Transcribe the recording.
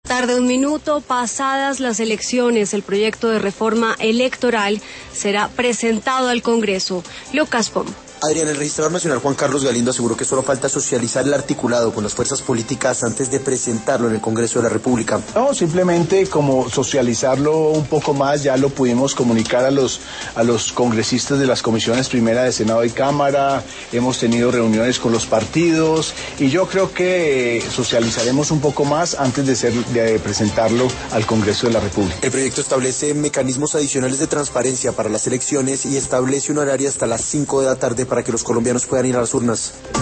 Tarde un minuto, pasadas las elecciones, el proyecto de reforma electoral será presentado al Congreso. Lucas Pom. Adrián, el registrador nacional Juan Carlos Galindo aseguró que solo falta socializar el articulado con las fuerzas políticas antes de presentarlo en el Congreso de la República. No, simplemente como socializarlo un poco más, ya lo pudimos comunicar a los congresistas de las comisiones primera de Senado y Cámara, hemos tenido reuniones con los partidos y yo creo que socializaremos un poco más antes de presentarlo al Congreso de la República. El proyecto establece mecanismos adicionales de transparencia para las elecciones y establece un horario hasta las 5 de la tarde para que los colombianos puedan ir a las urnas.